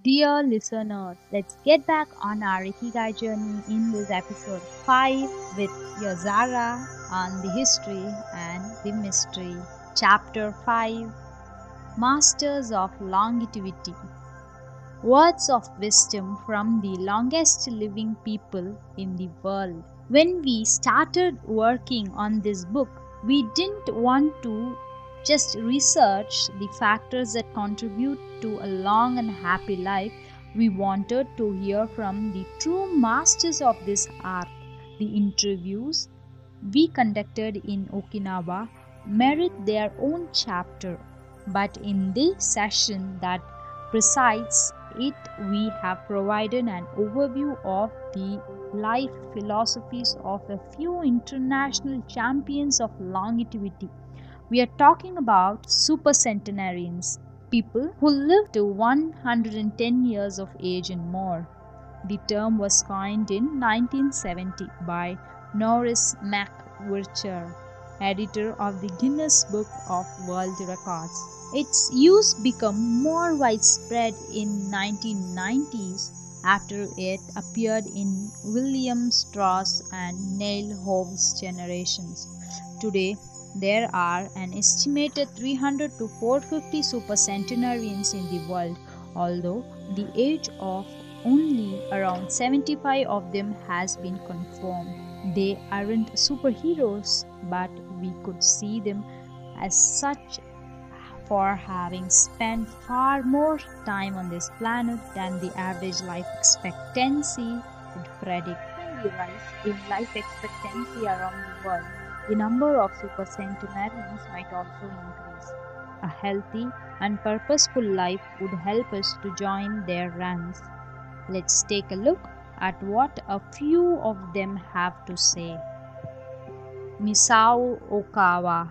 Dear listeners, let's get back on our Ikigai journey in this episode 5 with your Zara on the history and the mystery. Chapter 5, Masters of Longevity. Words of wisdom from the longest living people in the world. When we started working on this book, we didn't want to just research the factors that contribute to a long and happy life. We wanted to hear from the true masters of this art. The interviews we conducted in Okinawa merit their own chapter, but in the session that precedes it, we have provided an overview of the life philosophies of a few international champions of longevity. We are talking about supercentenarians, people who live to 110 years of age and more. The term was coined in 1970 by Norris MacVircher, editor of the Guinness Book of World Records. Its use became more widespread in 1990s after it appeared in William Strauss and Neil Howe's generations. Today, there are an estimated 300 to 450 supercentenarians in the world, although the age of only around 75 of them has been confirmed. They aren't superheroes, but we could see them as such for having spent far more time on this planet than the average life expectancy would predict. When we rise in life expectancy around the world, the number of supercentenarians might also increase. A healthy and purposeful life would help us to join their ranks. Let's take a look at what a few of them have to say. Misao Okawa,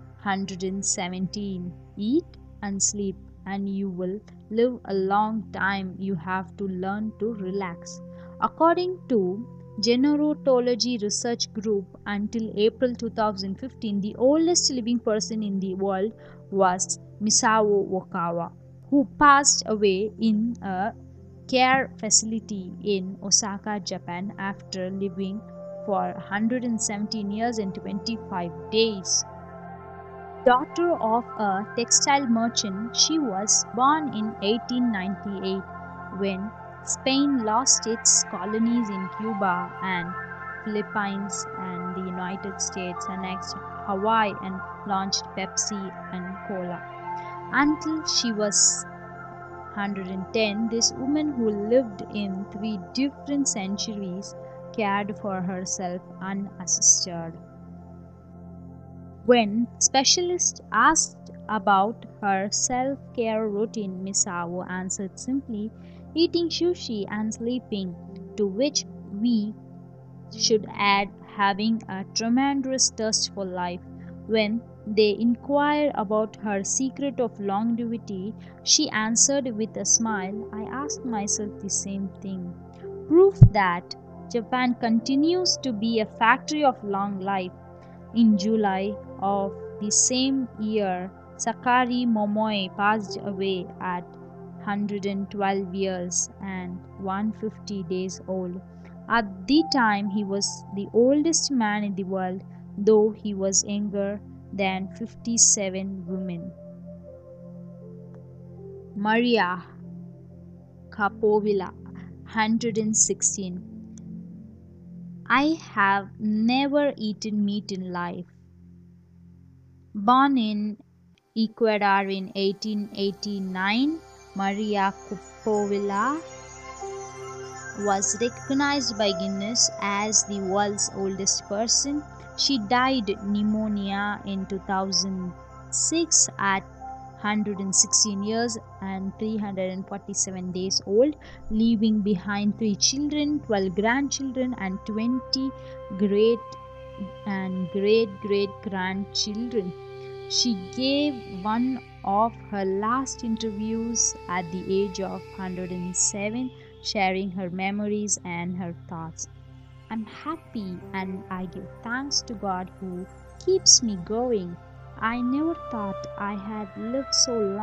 117. Eat and sleep, and you will live a long time. You have to learn to relax. According to Generotology Research Group, until April 2015, the oldest living person in the world was Misao Okawa, who passed away in a care facility in Osaka, Japan, after living for 117 years and 25 days. Daughter of a textile merchant, she was born in 1898 when Spain lost its colonies in Cuba and Philippines, and the United States annexed Hawaii and launched Pepsi and Cola. Until she was 110, this woman, who lived in 3 different centuries, cared for herself unassisted. When specialists asked about her self-care routine, Misao answered simply, eating sushi and sleeping, to which we should add having a tremendous thirst for life. When they inquired about her secret of longevity, she answered with a smile, I asked myself the same thing. Proof that Japan continues to be a factory of long life. In July of the same year, Sakari Momoe passed away at 112 years and 150 days old. At the time, he was the oldest man in the world, though he was younger than 57 women. Maria Capovilla, 116. I have never eaten meat in life. Born in Ecuador in 1889, Maria Capovilla was recognized by Guinness as the world's oldest person. She died pneumonia in 2006 at 116 years and 347 days old, leaving behind 3 children, 12 grandchildren, and 20 great and great great grandchildren. She gave one of her last interviews at the age of 107, sharing her memories and her thoughts. I'm happy and I give thanks to God who keeps me going. I never thought I had lived so long,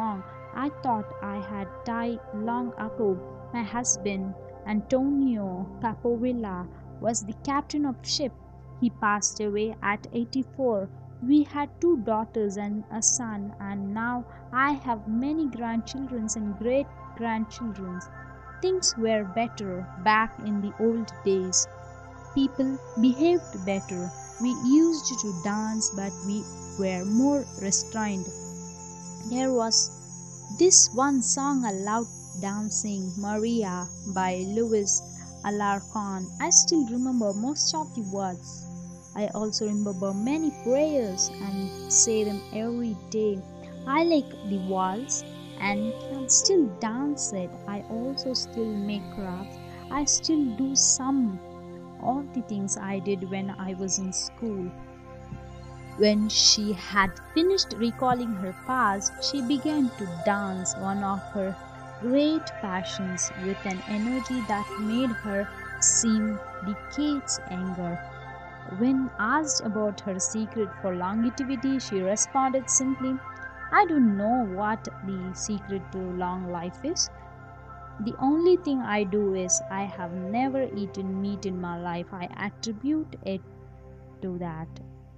I thought I had died long ago. My husband, Antonio Capovilla, was the captain of ship. He passed away at 84. We had two daughters and a son, and now I have many grandchildren and great grandchildren. Things were better back in the old days. People behaved better. We used to dance, but we were more restrained. There was this one song I loved dancing, Maria by Louis Alarcon. I still remember most of the words. I also remember many prayers and say them every day. I like the waltz and can still dance it. I also still make crafts. I still do some of the things I did when I was in school. When she had finished recalling her past, she began to dance, one of her great passions, with an energy that made her seem decades younger. When asked about her secret for longevity, she responded simply, I don't know what the secret to long life is. The only thing I do is I have never eaten meat in my life. I attribute it to that.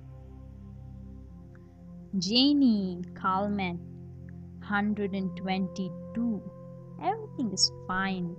Janie Calment, 122. Everything is fine.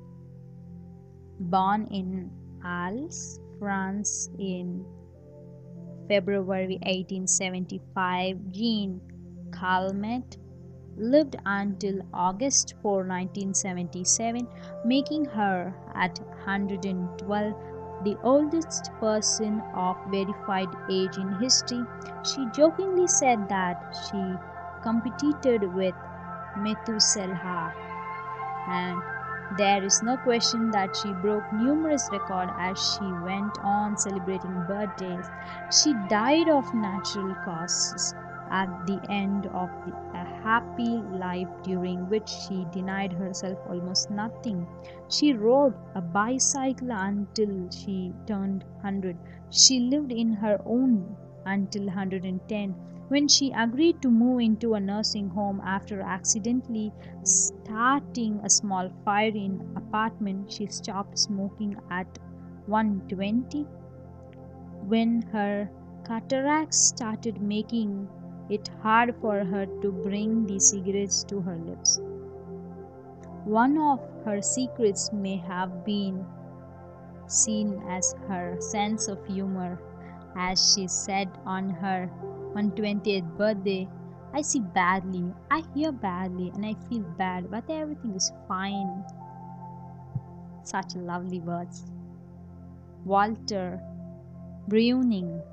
Born in Arles, France in February 1875, Jean Calment lived until August 4, 1977, making her at 112 the oldest person of verified age in history. She jokingly said that she competed with Methuselah, and there is no question that she broke numerous records as she went on celebrating birthdays. She died of natural causes at the end of a happy life during which she denied herself almost nothing. She rode a bicycle until she turned 100. She lived in her own until 110, when she agreed to move into a nursing home after accidentally starting a small fire in apartment. She stopped smoking at 120 when her cataracts started making it hard for her to bring the cigarettes to her lips. One of her secrets may have been seen as her sense of humor, as she said on her 120th birthday, I see badly, I hear badly, and I feel bad, but everything is fine. Such lovely words. Walter Breuning,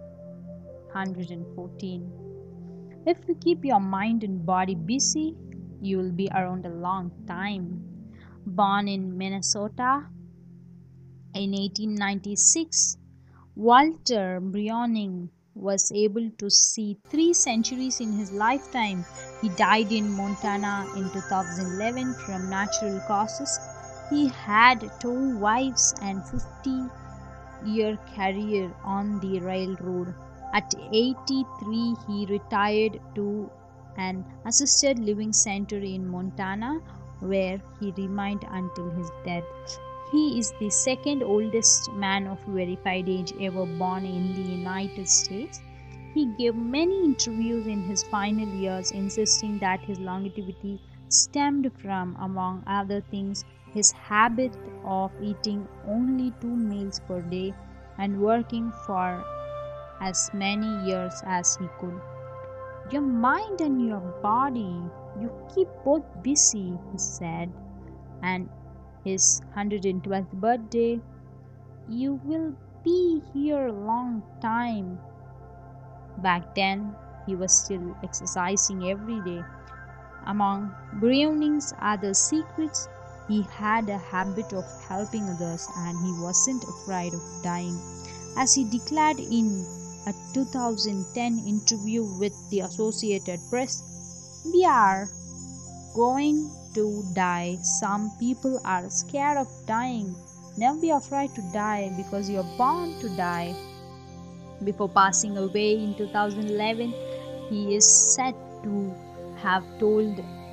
114. If you keep your mind and body busy, you will be around a long time. Born in Minnesota in 1896, Walter Breuning was able to see 3 centuries in his lifetime. He died in Montana in 2011 from natural causes. He had 2 wives and 50-year career on the railroad. At 83, he retired to an assisted living center in Montana, where he remained until his death. He is the second oldest man of verified age ever born in the United States. He gave many interviews in his final years, insisting that his longevity stemmed from, among other things, his habit of eating only 2 meals per day and working for as many years as he could. Your mind and your body, you keep both busy, he said, and his 112th birthday, you will be here a long time. Back then, he was still exercising every day. Among Breuning's other secrets, he had a habit of helping others and he wasn't afraid of dying. As he declared in a 2010 interview with the Associated Press, we are going to die. Some people are scared of dying. Never be afraid to die because you are born to die. Before passing away in 2011, he is said to have told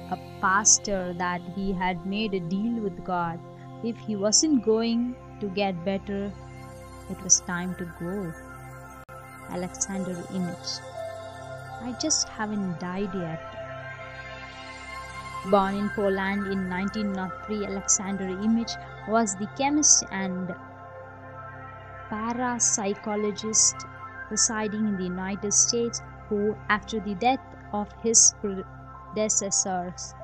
a pastor that he had made a deal with God. If he wasn't going to get better, it was time to go. Alexander Image. I just haven't died yet. Born in Poland in 1903, Alexander Image was the chemist and parapsychologist residing in the United States who, after the death of his predecessors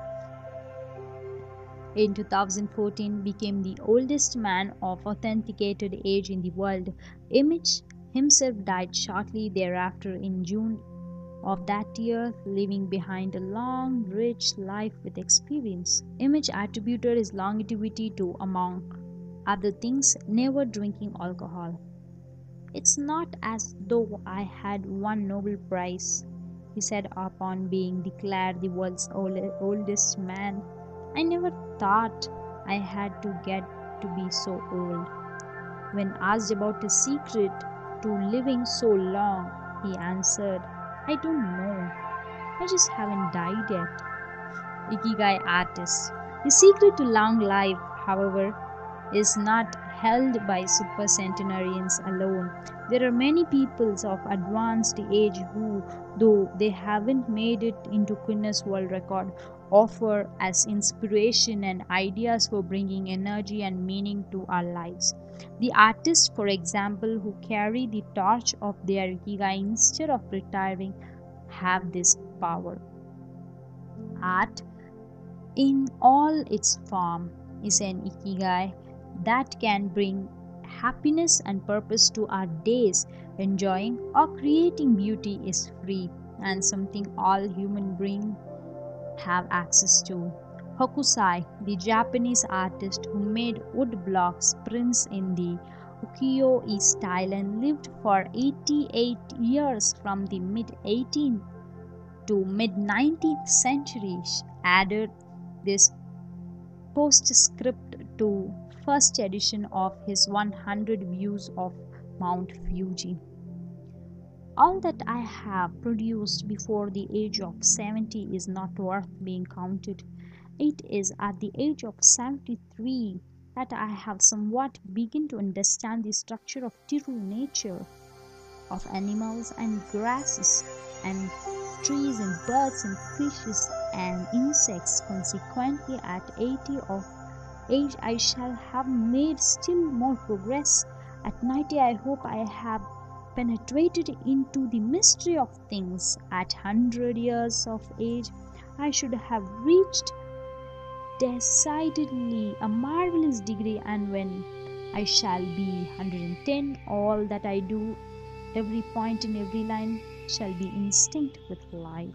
in 2014, became the oldest man of authenticated age in the world. Image himself died shortly thereafter in June of that year, leaving behind a long, rich life with experience. Image attributed his longevity to, among other things, never drinking alcohol. "It's not as though I had won Nobel Prize," he said upon being declared the world's oldest man. "I never thought I had to get to be so old." When asked about his secret to living so long, he answered, "I don't know. I just haven't died yet." Ikigai artist. The secret to long life, however, is not held by supercentenarians alone. There are many peoples of advanced age who, though they haven't made it into Guinness World Record, offer as inspiration and ideas for bringing energy and meaning to our lives. The artists, for example, who carry the torch of their ikigai instead of retiring, have this power. Art, in all its form, is an ikigai that can bring happiness and purpose to our days. Enjoying or creating beauty is free and something all human beings have access to. Hokusai, the Japanese artist who made wood blocks prints in the ukiyo-e style and lived for 88 years from the mid-18th to mid-19th centuries, added this postscript to first edition of his 100 Views of Mount Fuji. "All that I have produced before the age of 70 is not worth being counted. It is at the age of 73 that I have somewhat begun to understand the structure of true nature, of animals and grasses and trees and birds and fishes and insects. Consequently, at 80 of age I shall have made still more progress. At 90 I hope I have penetrated into the mystery of things. At 100 years of age I should have reached decidedly a marvelous degree, and when I shall be 110, all that I do, every point in every line, shall be instinct with life."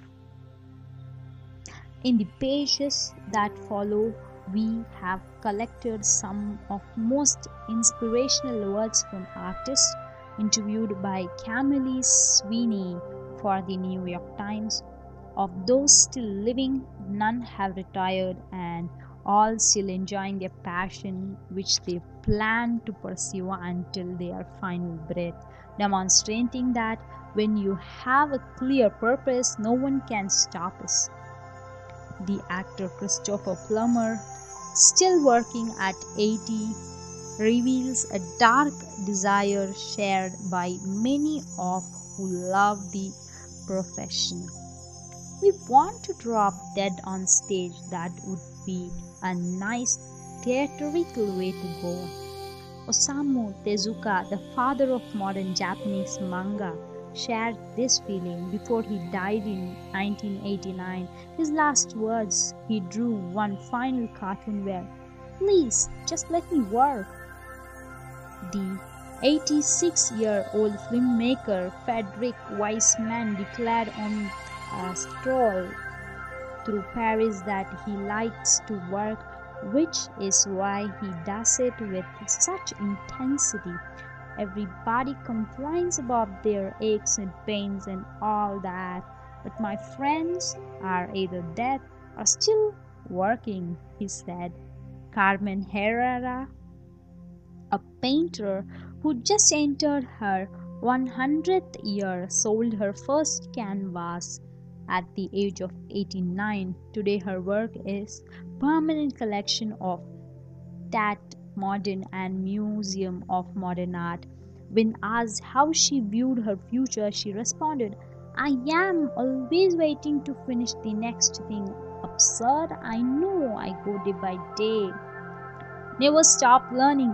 In the pages that follow, we have collected some of most inspirational words from artists interviewed by Camille Sweeney for the New York Times. Of those still living, none have retired, and all still enjoying their passion, which they plan to pursue until their final breath, demonstrating that when you have a clear purpose, no one can stop us. The actor Christopher Plummer, still working at 80, reveals a dark desire shared by many of who love the profession. "We want to drop dead on stage. That would be a nice theatrical way to go." Osamu Tezuka, the father of modern Japanese manga, shared this feeling before he died in 1989. His last words, he drew one final cartoon where, "Please, just let me work." The 86-year-old filmmaker Frederick Wiseman declared on a stroll through Paris that he likes to work, which is why he does it with such intensity. Everybody complains about their aches and pains and all that, but my friends are either dead or still working, he said. Carmen Herrera, a painter who just entered her 100th year, sold her first canvas at the age of 89. Today her work is permanent collection of Tate Modern and Museum of Modern Art. When asked how she viewed her future, she responded, I am always waiting to finish the next thing. Absurd, I know, I go day by day. Never stop learning.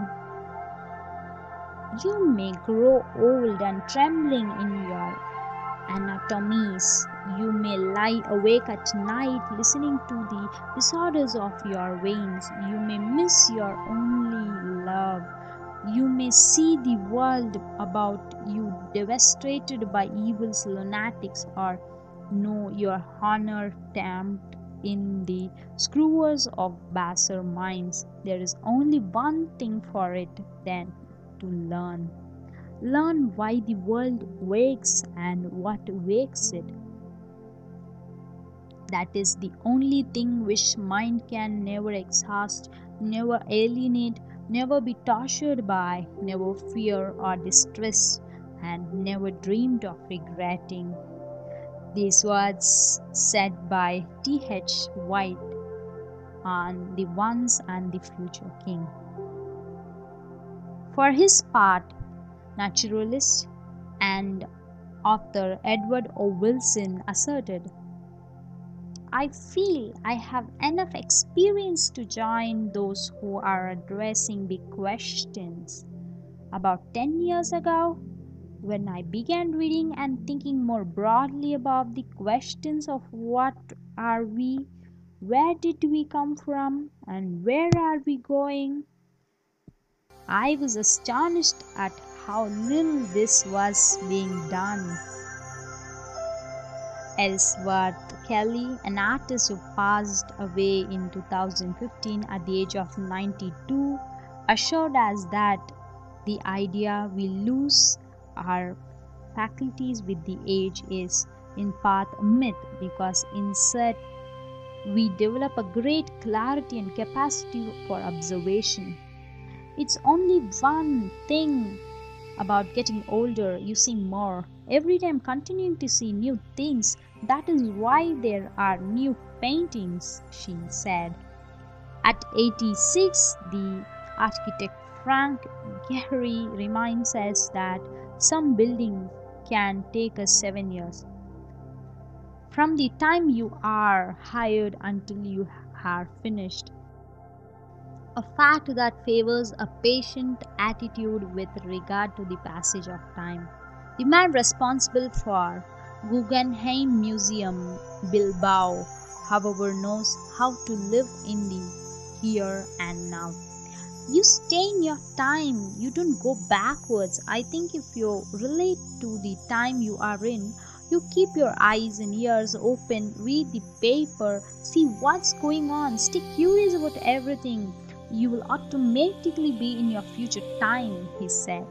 You may grow old and trembling in your anatomies. You may lie awake at night listening to the disorders of your veins. You may miss your only love. You may see the world about you devastated by evil's lunatics, or know your honor tamped in the screwers of baser minds. There is only one thing for it then, to learn. Learn why the world wakes and what wakes it. That is the only thing which mind can never exhaust, never alienate, never be tortured by, never fear or distress, and never dreamed of regretting. These words said by T.H. White on The Once and the Future King. For his part, naturalist and author Edward O. Wilson asserted, I feel I have enough experience to join those who are addressing big questions. About 10 years ago, when I began reading and thinking more broadly about the questions of what are we, where did we come from, and where are we going, I was astonished at how little this was being done. Ellsworth Kelly, an artist who passed away in 2015 at the age of 92, assured us that the idea we lose our faculties with the age is in part a myth, because instead we develop a great clarity and capacity for observation. It's only one thing about getting older, you see more. Every day I'm continuing to see new things. That is why there are new paintings, she said. At 86, the architect Frank Gehry reminds us that some buildings can take us 7 years. From the time you are hired until you are finished. A fact that favors a patient attitude with regard to the passage of time. The man responsible for Guggenheim Museum, Bilbao, however, knows how to live in the here and now. You stay in your time, you don't go backwards. I think if you relate to the time you are in, you keep your eyes and ears open, read the paper, see what's going on, stay curious about everything. You will automatically be in your future time, he said.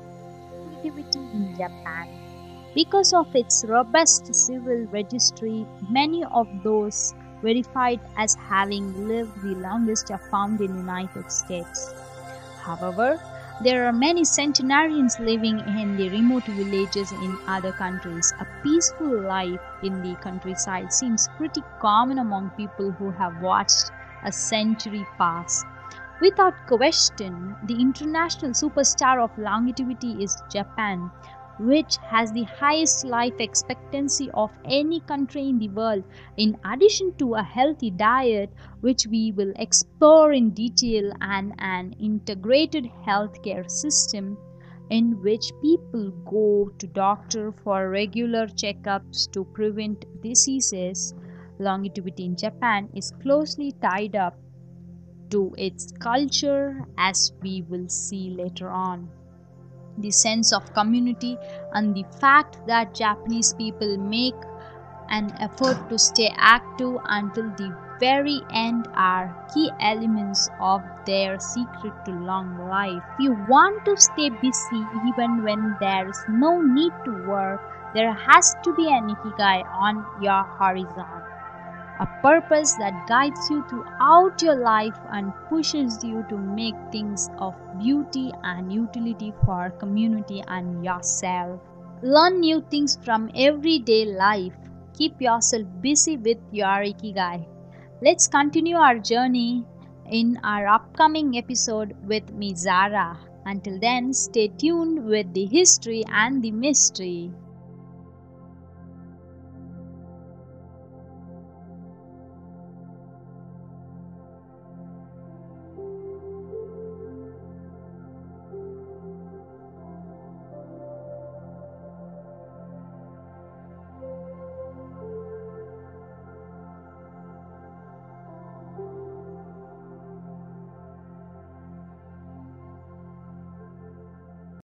Activity in Japan. Because of its robust civil registry, many of those verified as having lived the longest are found in the United States. However, there are many centenarians living in the remote villages in other countries. A peaceful life in the countryside seems pretty common among people who have watched a century pass. Without question, the international superstar of longevity is Japan, which has the highest life expectancy of any country in the world, in addition to a healthy diet, which we will explore in detail, and an integrated healthcare system in which people go to doctor for regular checkups to prevent diseases. Longevity in Japan is closely tied up to its culture, as we will see later on. The sense of community and the fact that Japanese people make an effort to stay active until the very end are key elements of their secret to long life. If you want to stay busy even when there is no need to work, there has to be an ikigai on your horizon. A purpose that guides you throughout your life and pushes you to make things of beauty and utility for community and yourself. Learn new things from everyday life. keep yourself busy with your Ikigai. Let's continue our journey in our upcoming episode with me, Zara. Until then, stay tuned with the history and the mystery.